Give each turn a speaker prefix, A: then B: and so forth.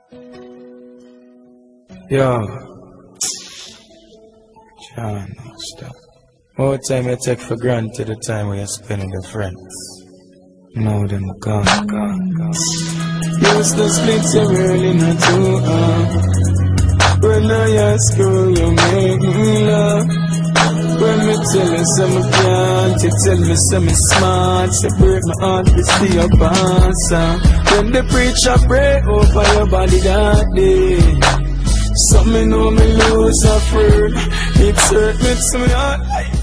A: Yo, John, stop. More time you take for granted the time we are spending with friends. Now them gone. Used to split so early not too when I ask you, you make me laugh. When me tell you some can't, you tell me some smart. You break my heart to see your answer. When the preacher pray over your body that day, some me know me lose a friend. It hurt me to my heart.